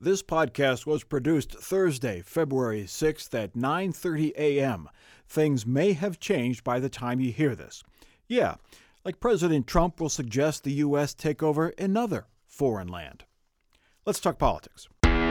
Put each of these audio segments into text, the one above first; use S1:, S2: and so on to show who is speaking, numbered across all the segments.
S1: This podcast was produced Thursday, February 6th at 9:30 a.m. Things may have changed by the time you hear this. Yeah, like President Trump will suggest the U.S. take over another foreign land. Let's talk politics.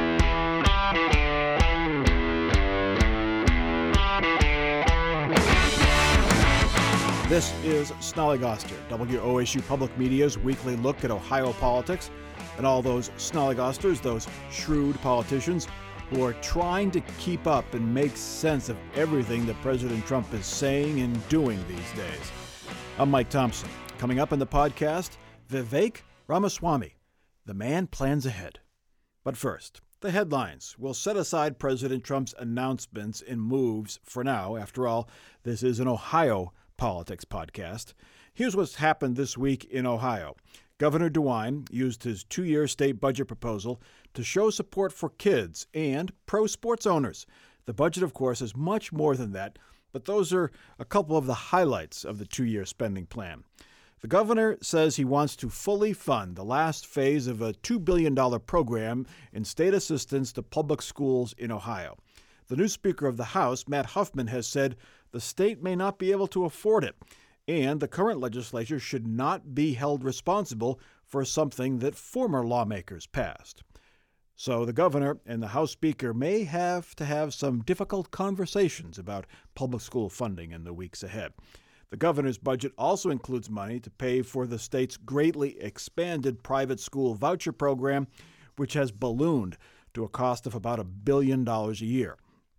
S1: This is Snollygoster, WOSU Public Media's weekly look at Ohio politics and all those Snollygosters, those shrewd politicians who are trying to keep up and make sense of everything that President Trump is saying and doing these days. I'm Mike Thompson. Coming up in the podcast, Vivek Ramaswamy. The man plans ahead. But first, the headlines. We'll set aside President Trump's announcements and moves for now. After all, this is an Ohio politics podcast. Here's what's happened this week in Ohio. Governor DeWine used his two-year state budget proposal to show support for kids and pro-sports owners. The budget, of course, is much more than that, but those are a couple of the highlights of the two-year spending plan. The governor says he wants to fully fund the last phase of a $2 billion program in state assistance to public schools in Ohio. The new Speaker of the House, Matt Huffman, has said the state may not be able to afford it, and the current legislature should not be held responsible for something that former lawmakers passed. So the governor and the House Speaker may have to have some difficult conversations about public school funding in the weeks ahead. The governor's budget also includes money to pay for the state's greatly expanded private school voucher program, which has ballooned to a cost of about $1 billion a year.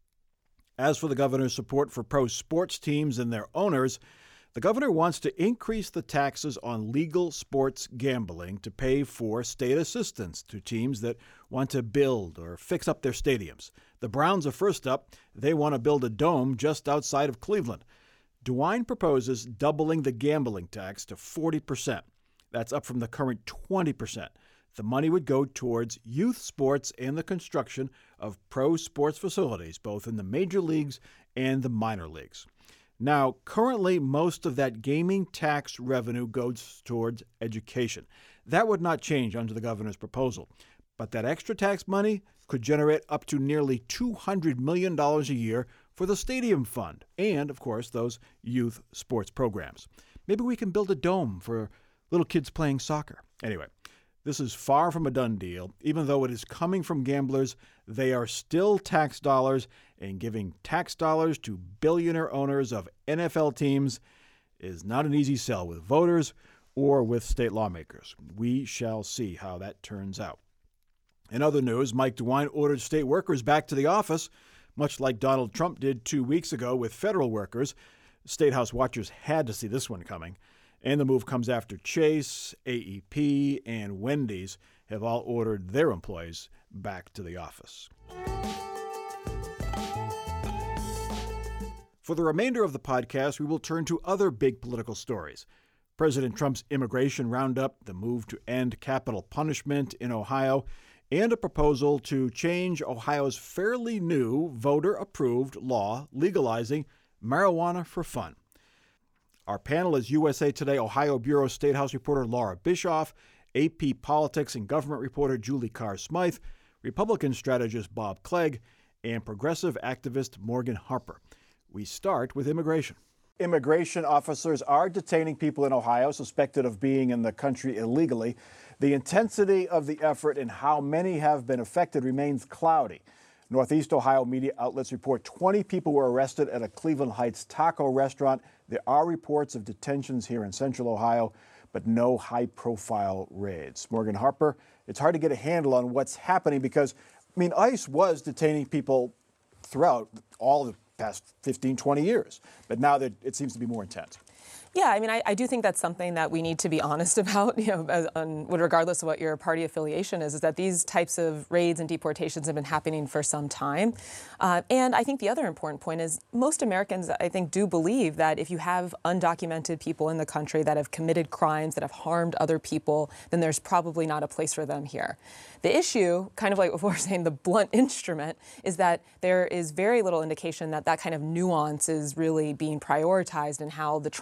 S1: As for the governor's support for pro sports teams and their owners, the governor wants to increase the taxes on legal sports gambling to pay for state assistance to teams that want to build or fix up their stadiums. The Browns are first up. They want to build a dome just outside of Cleveland. DeWine proposes doubling the gambling tax to 40%. That's up from the current 20%. The money would go towards youth sports and the construction of pro sports facilities, both in the major leagues and the minor leagues. Now, currently, most of that gaming tax revenue goes towards education. That would not change under the governor's proposal. But that extra tax money could generate up to nearly $200 million a year for the stadium fund and, of course, those youth sports programs. Maybe we can build a dome for little kids playing soccer. Anyway, this is far from a done deal. Even though it is coming from gamblers, they are still tax dollars, and giving tax dollars to billionaire owners of NFL teams is not an easy sell with voters or with state lawmakers. We shall see how that turns out. In other news, Mike DeWine ordered state workers back to the office, much like Donald Trump did 2 weeks ago with federal workers. State House watchers had to see this one coming. And the move comes after Chase, AEP, and Wendy's have all ordered their employees back to the office. For the remainder of the podcast, we will turn to other big political stories. President Trump's immigration roundup, the move to end capital punishment in Ohio, and a proposal to change Ohio's fairly new voter-approved law legalizing marijuana for fun. Our panel is USA Today Ohio Bureau State House reporter Laura Bischoff, AP Politics and Government reporter Julie Carr-Smythe, Republican strategist Bob Clegg, and progressive activist Morgan Harper. We start with immigration. Immigration officers are detaining people in Ohio suspected of being in the country illegally. The intensity of the effort and how many have been affected remains cloudy. Northeast Ohio media outlets report 20 people were arrested at a Cleveland Heights taco restaurant. There are reports of detentions here in central Ohio, but no high-profile raids. Morgan Harper, it's hard to get a handle on what's happening because, ICE was detaining people throughout all the past 15, 20 years, but now that it seems to be more intense.
S2: Yeah, I do think that's something that we need to be honest about, regardless of what your party affiliation is that these types of raids and deportations have been happening for some time. And I think the other important point is most Americans, I think, do believe that if you have undocumented people in the country that have committed crimes, that have harmed other people, then there's probably not a place for them here. The issue, kind of like what we're saying, the blunt instrument, is that there is very little indication that that kind of nuance is really being prioritized in how the Trump administration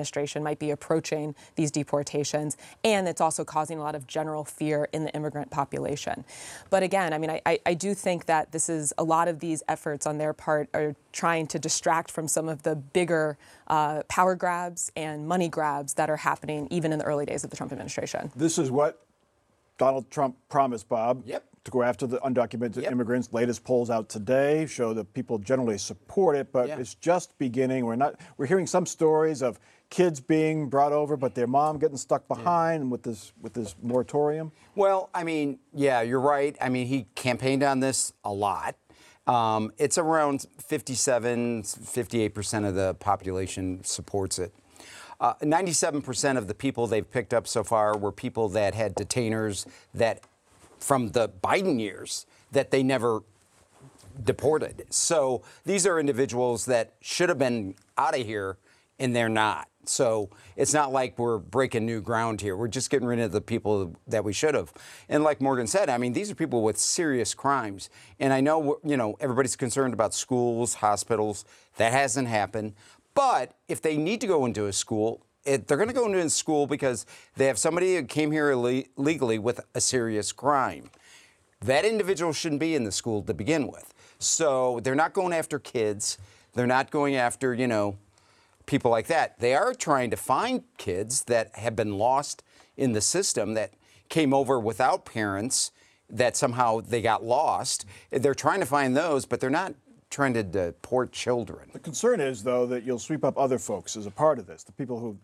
S2: administration might be approaching these deportations, and it's also causing a lot of general fear in the immigrant population. But again, I mean, I do think that this is a lot of these efforts on their part are trying to distract from some of the bigger power grabs and money grabs that are happening even in the early days of the Trump administration.
S1: This is what Donald Trump promised, Bob.
S3: Yep.
S1: To go after the undocumented immigrants. Latest polls out today show that people generally support it, but it's just beginning. We're hearing some stories of kids being brought over, but their mom getting stuck behind with this moratorium.
S3: Well, I mean, yeah, you're right. I mean, he campaigned on this a lot. It's around 58% of the population supports it. 97% of the people they've picked up so far were people that had detainers that from the Biden years that they never deported. So these are individuals that should have been out of here, and they're not. So it's not like we're breaking new ground here. We're just getting rid of the people that we should have. And like Morgan said, I mean, these are people with serious crimes. And I know, everybody's concerned about schools, hospitals. That hasn't happened. But if they need to go into a school, they're going to go into a school because they have somebody who came here illegally with a serious crime. That individual shouldn't be in the school to begin with. So they're not going after kids. They're not going after, people like that. They are trying to find kids that have been lost in the system, that came over without parents, that somehow they got lost. They're trying to find those, but they're not trying to deport children.
S1: The concern is, though, that you'll sweep up other folks as a part of this. The people who,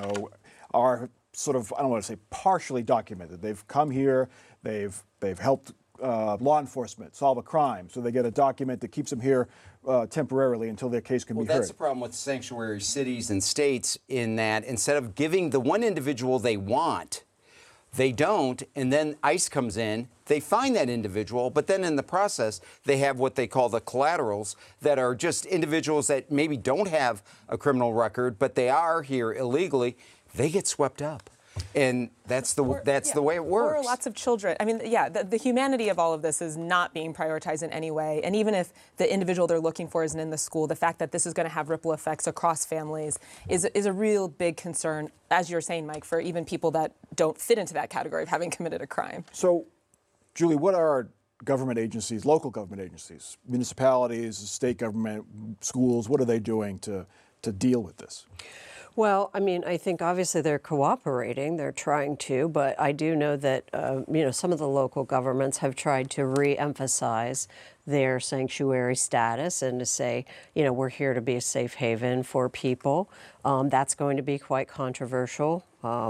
S1: are sort of, I don't want to say partially documented. They've come here, they've helped law enforcement solve a crime, so they get a document that keeps them here temporarily until their case can be heard.
S3: Well, that's the problem with sanctuary cities and states, in that instead of giving the one individual they want, they don't, and then ICE comes in, they find that individual, but then in the process, they have what they call the collaterals, that are just individuals that maybe don't have a criminal record, but they are here illegally. They get swept up. And that's the way it works.
S2: Or lots of children. I mean, the humanity of all of this is not being prioritized in any way. And even if the individual they're looking for isn't in the school, the fact that this is going to have ripple effects across families is a real big concern, as you're saying, Mike, for even people that don't fit into that category of having committed a crime.
S1: So, Julie, what are government agencies, local government agencies, municipalities, state government, schools, what are they doing to deal with this?
S4: Well, I mean, I think obviously they're cooperating, they're trying to, but I do know that, some of the local governments have tried to re-emphasize their sanctuary status and to say, we're here to be a safe haven for people. That's going to be quite controversial.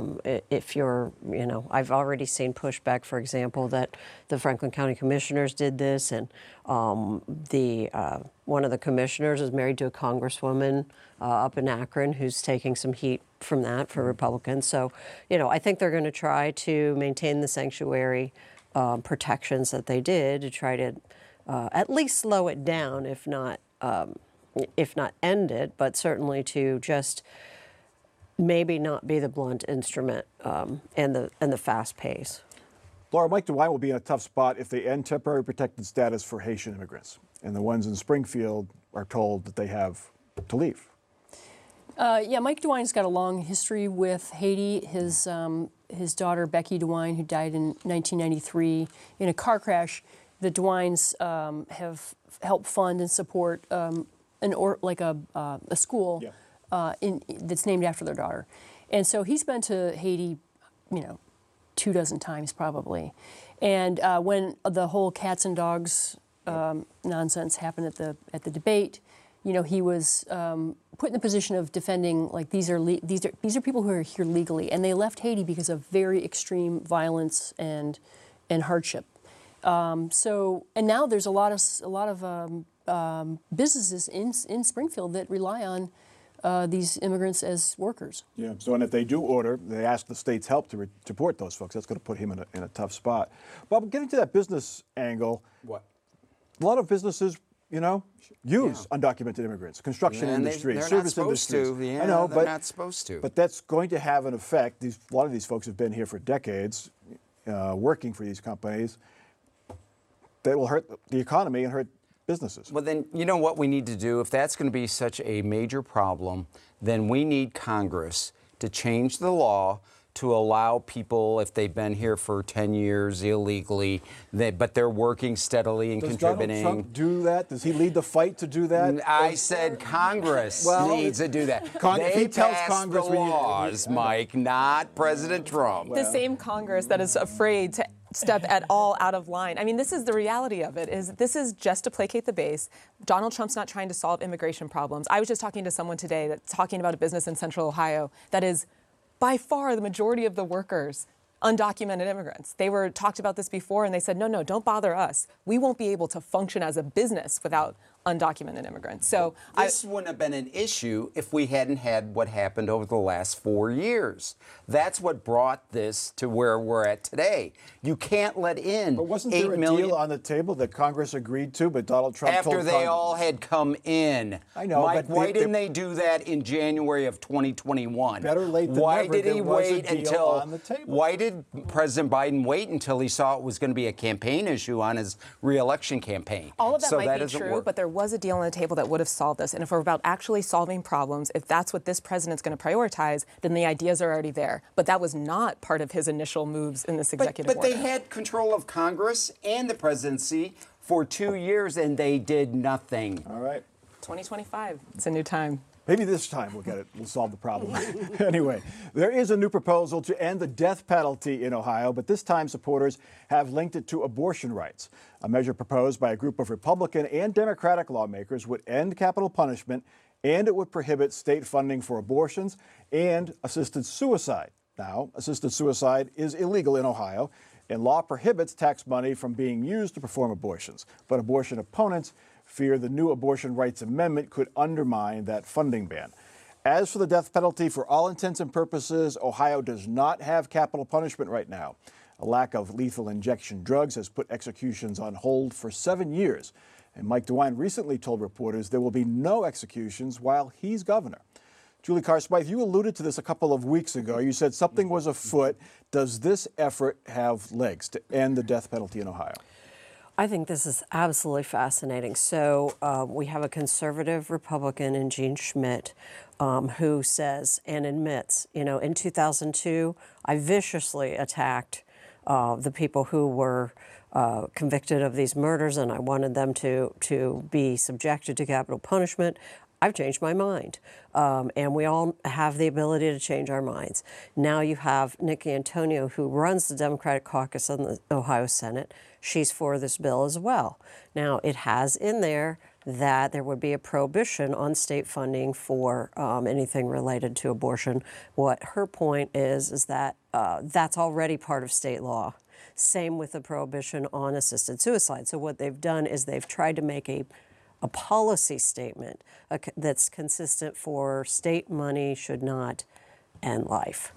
S4: If you're, I've already seen pushback, for example, that the Franklin County Commissioners did this, and one of the commissioners is married to a congresswoman up in Akron who's taking some heat from that for Republicans. So, I think they're going to try to maintain the sanctuary protections that they did to try to at least slow it down, if not end it, but certainly to just maybe not be the blunt instrument and the fast pace.
S1: Laura, Mike DeWine will be in a tough spot if they end temporary protected status for Haitian immigrants, and the ones in Springfield are told that they have to leave.
S5: Mike DeWine's got a long history with Haiti. His daughter, Becky DeWine, who died in 1993 in a car crash, the DeWines have helped fund and support a school that's named after their daughter. And so he's been to Haiti, 24 times probably. And when the whole cats and dogs nonsense happened at the debate, he was put in the position of defending, like, these are people who are here legally, and they left Haiti because of very extreme violence and hardship. And now there's a lot of businesses in Springfield that rely on these immigrants as workers.
S1: Yeah. So, and if they do order, they ask the state's help to deport those folks. That's going to put him in a tough spot. Bob, getting to that business angle.
S3: What?
S1: A lot of businesses, use undocumented immigrants, construction industry, service industries.
S3: I know, they're not supposed to.
S1: But that's going to have an effect. A lot of these folks have been here for decades, working for these companies. That will hurt the economy and hurt businesses.
S3: Well, then, you know what we need to do? If that's going to be such a major problem, then we need Congress to change the law to allow people, if they've been here for 10 years illegally, but they're working steadily and contributing.
S1: Does Donald Trump do that? Does he lead the fight to do that?
S3: I said Congress needs to do that.
S1: He tells Congress
S3: the laws, Mike, not President Trump.
S2: The same Congress that is afraid to step at all out of line. I mean, this is the reality of it. This is just to placate the base. Donald Trump's not trying to solve immigration problems. I was just talking to someone today that's talking about a business in Central Ohio that is by far the majority of the workers undocumented immigrants. They were talked about this before, and they said, no, don't bother us. We won't be able to function as a business without undocumented immigrants. So
S3: this wouldn't have been an issue if we hadn't had what happened over the last 4 years. That's what brought this to where we're at today. You can't let in.
S1: But wasn't there a deal on the table that Congress agreed to, but Donald Trump
S3: after
S1: told
S3: they
S1: Congress?
S3: all had come in?
S1: I know,
S3: Mike,
S1: but
S3: why didn't they do that in January of 2021?
S1: Better late than
S3: why
S1: never.
S3: did he
S1: There was a
S3: wait
S1: deal
S3: until?
S1: on the table.
S3: Why did President Biden wait until he saw it was going to be a campaign issue on his re-election campaign?
S2: All of that
S3: so
S2: might
S3: that
S2: be
S3: doesn't
S2: true,
S3: work.
S2: but there was a deal on the table that would have solved this. And if we're about actually solving problems, if that's what this president's going to prioritize, then the ideas are already there. But that was not part of his initial moves in this executive
S3: But
S2: order.
S3: they had control of Congress and the presidency for 2 years, and they did nothing.
S1: All right.
S2: 2025, it's a new time.
S1: Maybe this time we'll get it. We'll solve the problem. Anyway, there is a new proposal to end the death penalty in Ohio, but this time supporters have linked it to abortion rights. A measure proposed by a group of Republican and Democratic lawmakers would end capital punishment, and it would prohibit state funding for abortions and assisted suicide. Now, assisted suicide is illegal in Ohio, and law prohibits tax money from being used to perform abortions. But abortion opponents fear the new abortion rights amendment could undermine that funding ban. As for the death penalty, for all intents and purposes, Ohio does not have capital punishment right now. A lack of lethal injection drugs has put executions on hold for 7 years. And Mike DeWine recently told reporters there will be no executions while he's governor. Julie Carr Smythe, you alluded to this a couple of weeks ago. You said something was afoot. Does this effort have legs to end the death penalty in Ohio?
S4: I think this is absolutely fascinating. So we have a conservative Republican in Gene Schmidt who says and admits, in 2002, I viciously attacked the people who were convicted of these murders, and I wanted them to be subjected to capital punishment. I've changed my mind. And we all have the ability to change our minds. Now you have Nikki Antonio, who runs the Democratic caucus in the Ohio Senate. She's for this bill as well. Now, it has in there that there would be a prohibition on state funding for anything related to abortion. What her point is that that's already part of state law. Same with the prohibition on assisted suicide. So what they've done is they've tried to make a policy statement that's consistent for state money should not end life.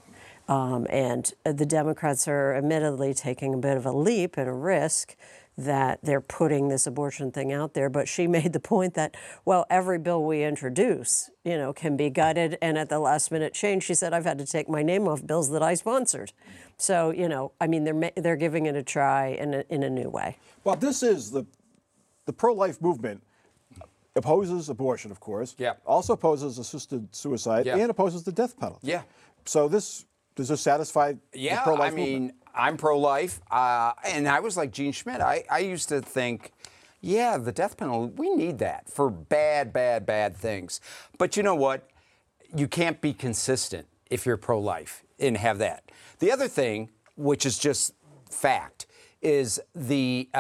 S4: And the Democrats are admittedly taking a bit of a leap and a risk that they're putting this abortion thing out there. But she made the point that, well, every bill we introduce, can be gutted. And at the last minute change, she said, I've had to take my name off bills that I sponsored. So, they're giving it a try in a new way.
S1: Well, this is the pro-life movement opposes abortion, of course.
S3: Yeah.
S1: Also opposes assisted suicide and opposes the death penalty.
S3: Yeah.
S1: So does this satisfy the pro-life movement?
S3: I'm pro-life, and I was like Gene Schmidt. I used to think, the death penalty, we need that for bad things. But you know what? You can't be consistent if you're pro-life and have that. The other thing, which is just fact, is the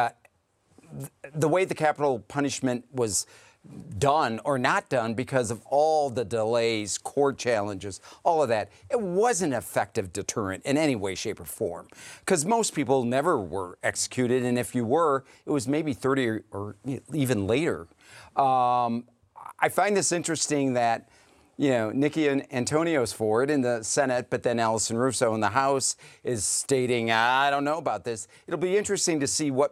S3: way the capital punishment was done or not done because of all the delays, court challenges, all of that. It wasn't an effective deterrent in any way, shape, or form because most people never were executed. And if you were, it was maybe 30 or even later. I find this interesting that, Nikki Antonio's for it in the Senate, but then Allison Russo in the House is stating, I don't know about this. It'll be interesting to see what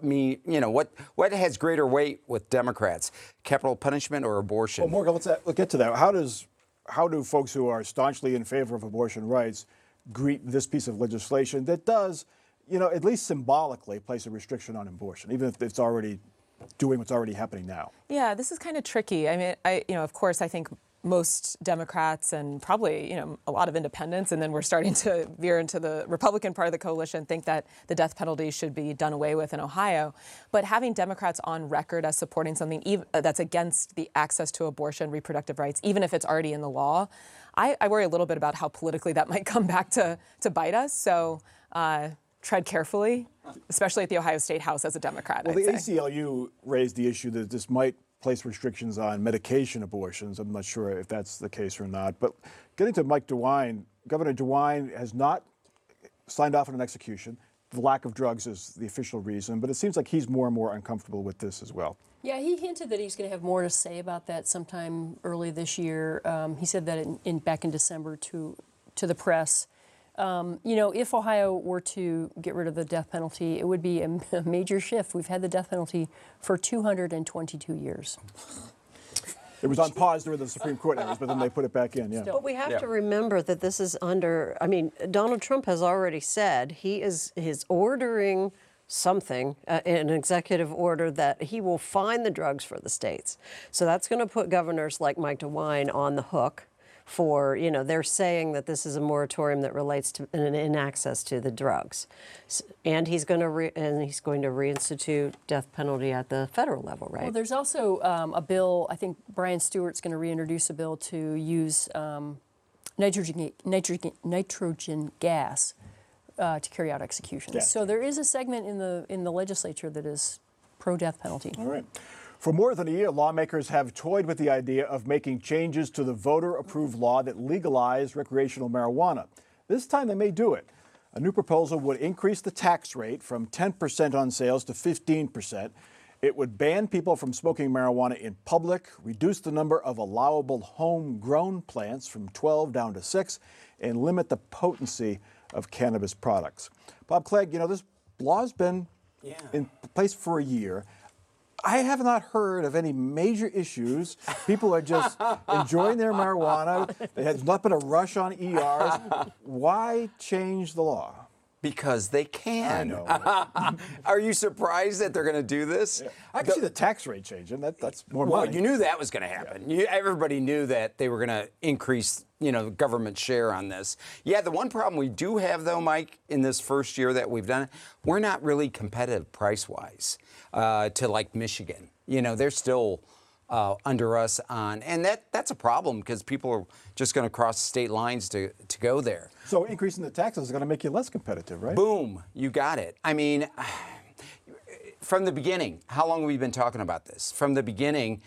S3: has greater weight with Democrats, capital punishment or abortion.
S1: Well, Morgan, let's get to that. How do folks who are staunchly in favor of abortion rights greet this piece of legislation that does, at least symbolically place a restriction on abortion, even if it's already doing what's already happening now?
S2: Yeah, this is kind of tricky. I mean, of course, I think most Democrats and probably, a lot of independents, and then we're starting to veer into the Republican part of the coalition, think that the death penalty should be done away with in Ohio. But having Democrats on record as supporting something that's against the access to abortion, reproductive rights, even if it's already in the law, I worry a little bit about how politically that might come back to bite us. So tread carefully, especially at the Ohio State House as a Democrat.
S1: Well, the ACLU raised the issue that this might place restrictions on medication abortions. I'm not sure if that's the case or not. But getting to Mike DeWine, Governor DeWine has not signed off on an execution. The lack of drugs is the official reason, but it seems like he's more and more uncomfortable with this as well.
S5: Yeah, he hinted that he's going to have more to say about that sometime early this year. He said that back in December to the press. If Ohio were to get rid of the death penalty, it would be a major shift. We've had the death penalty for 222 years.
S1: It was on pause during the Supreme Court hearings, but then they put it back in, yeah.
S4: But we have to remember that this is Donald Trump has already said he is ordering something, an executive order that he will find the drugs for the states. So that's going to put governors like Mike DeWine on the hook for, they're saying that this is a moratorium that relates to in access to the drugs. And he's going to reinstitute death penalty at the federal level, right?
S5: Well, there's also a bill, I think Brian Stewart's going to reintroduce a bill to use nitrogen gas to carry out executions.
S1: Yeah.
S5: So there is a segment in the legislature that is pro-death penalty.
S1: All right. For more than a year, lawmakers have toyed with the idea of making changes to the voter-approved law that legalized recreational marijuana. This time they may do it. A new proposal would increase the tax rate from 10% on sales to 15%. It would ban people from smoking marijuana in public, reduce the number of allowable homegrown plants from 12 down to 6, and limit the potency of cannabis products. Bob Clegg, this law's been in place for a year. I have not heard of any major issues. People are just enjoying their marijuana. There's not been a rush on ERs. Why change the law?
S3: Because they can.
S1: I know.
S3: Are you surprised that they're going to do this?
S1: Yeah. I can see the tax rate changing. That's more
S3: Well,
S1: money.
S3: you knew that was going to happen. Everybody knew that they were going to increase, government share on this. Yeah, the one problem we do have, though, Mike, in this first year that we've done it, we're not really competitive price-wise to, like, Michigan. They're still under us on, and that's a problem because people are just going to cross state lines to go there.
S1: So increasing the taxes is going to make you less competitive, right?
S3: Boom, you got it. I mean, from the beginning, how long have we been talking about this? From the beginning,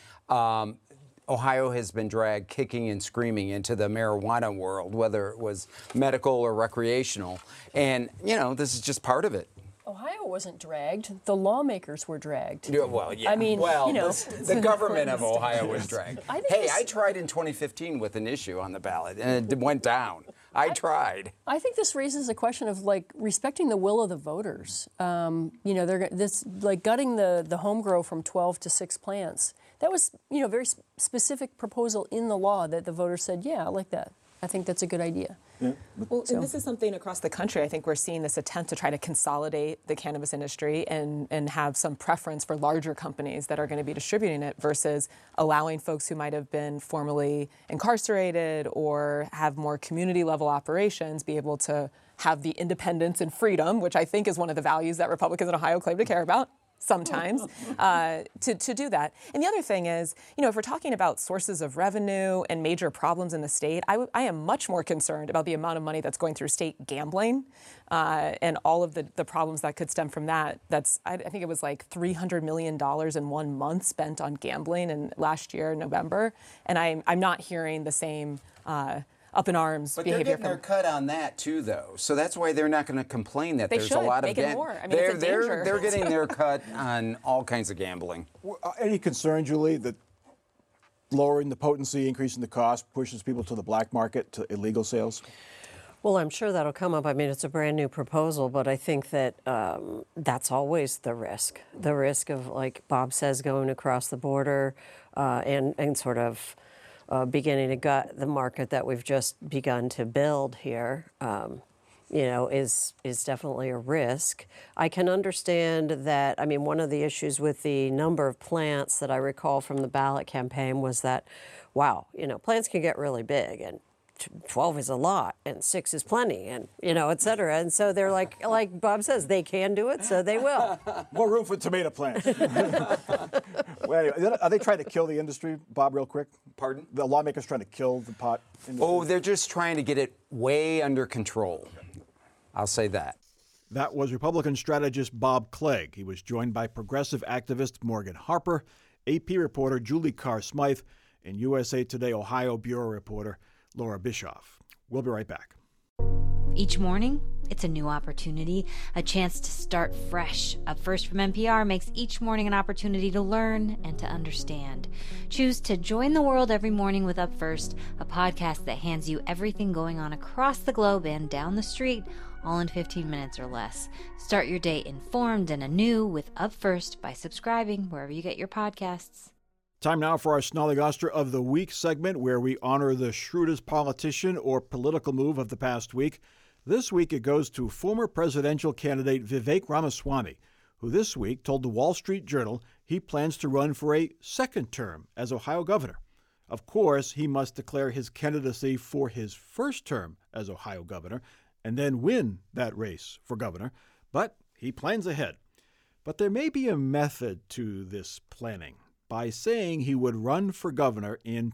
S3: Ohio has been dragged kicking and screaming into the marijuana world, whether it was medical or recreational. And, this is just part of it.
S5: Ohio wasn't dragged. The lawmakers were dragged.
S3: Yeah, well, yeah.
S5: I mean,
S3: the government of Ohio was dragged.
S5: I
S3: tried in 2015 with an issue on the ballot, and it went down. I tried.
S5: I think this raises a question of respecting the will of the voters. They're gutting the home grow from 12 to 6 plants. That was very specific proposal in the law that the voters said, yeah, I like that. I think that's a good idea.
S1: Yeah.
S2: Well, and this is something across the country. I think we're seeing this attempt to try to consolidate the cannabis industry and have some preference for larger companies that are going to be distributing it versus allowing folks who might have been formerly incarcerated or have more community level operations be able to have the independence and freedom, which I think is one of the values that Republicans in Ohio claim to care about. Sometimes, to do that. And the other thing is, if we're talking about sources of revenue and major problems in the state, I am much more concerned about the amount of money that's going through state gambling and all of the problems that could stem from that. I think it was like $300 million in 1 month spent on gambling in last year, November. And I'm not hearing the same up in arms
S3: but
S2: behavior.
S3: They're getting their cut on that too, though. So that's why they're not going to complain that there's a lot of
S2: more. I mean, it's a danger.
S3: They're getting their cut on all kinds of gambling.
S1: Any concern, Julie, that lowering the potency, increasing the cost, pushes people to the black market, to illegal sales?
S4: Well, I'm sure that'll come up. I mean, it's a brand new proposal, but I think that that's always the risk. The risk of, like Bob says, going across the border and sort of beginning to gut the market that we've just begun to build here. is definitely a risk. I can understand that. I mean, one of the issues with the number of plants that I recall from the ballot campaign was that, wow, plants can get really big, and 12 is a lot, and 6 is plenty, and et cetera. And so they're like Bob says, they can do it, so they will.
S1: More room for tomato plants. Well, anyway, are they trying to kill the industry, Bob, real quick?
S3: Pardon?
S1: The lawmakers trying to kill the pot industry?
S3: Oh, they're just trying to get it way under control. I'll say that.
S1: That was Republican strategist Bob Clegg. He was joined by progressive activist Morgan Harper, AP reporter Julie Carr-Smythe, and USA Today Ohio Bureau reporter Laura Bischoff. We'll be right back.
S6: Each morning, it's a new opportunity, a chance to start fresh. Up First from NPR makes each morning an opportunity to learn and to understand. Choose to join the world every morning with Up First, a podcast that hands you everything going on across the globe and down the street, all in 15 minutes or less. Start your day informed and anew with Up First by subscribing wherever you get your podcasts.
S1: Time now for our Snollygoster of the Week segment, where we honor the shrewdest politician or political move of the past week. This week it goes to former presidential candidate Vivek Ramaswamy, who this week told the Wall Street Journal he plans to run for a second term as Ohio governor. Of course, he must declare his candidacy for his first term as Ohio governor and then win that race for governor, but he plans ahead. But there may be a method to this planning. By saying he would run for governor in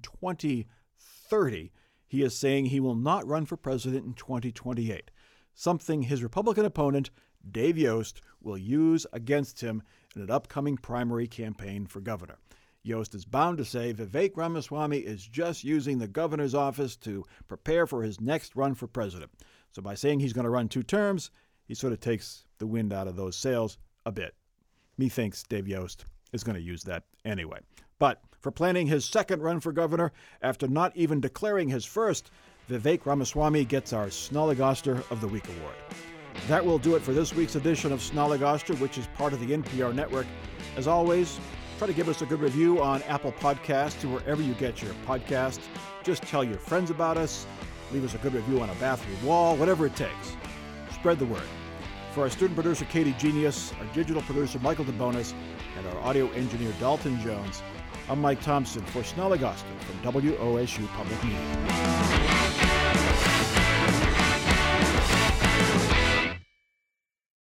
S1: 2030, he is saying he will not run for president in 2028, something his Republican opponent, Dave Yost, will use against him in an upcoming primary campaign for governor. Yost is bound to say Vivek Ramaswamy is just using the governor's office to prepare for his next run for president. So by saying he's going to run 2 terms, he sort of takes the wind out of those sails a bit. Methinks Dave Yost is going to use that anyway. But for planning his second run for governor, after not even declaring his first, Vivek Ramaswamy gets our Snollygoster of the Week award. That will do it for this week's edition of Snollygoster, which is part of the NPR network. As always, try to give us a good review on Apple Podcasts or wherever you get your podcasts. Just tell your friends about us. Leave us a good review on a bathroom wall, whatever it takes. Spread the word. For our student producer, Katie Genius, our digital producer, Michael DeBonis, and our audio engineer, Dalton Jones, I'm Mike Thompson for Snollygoster from WOSU Public Media.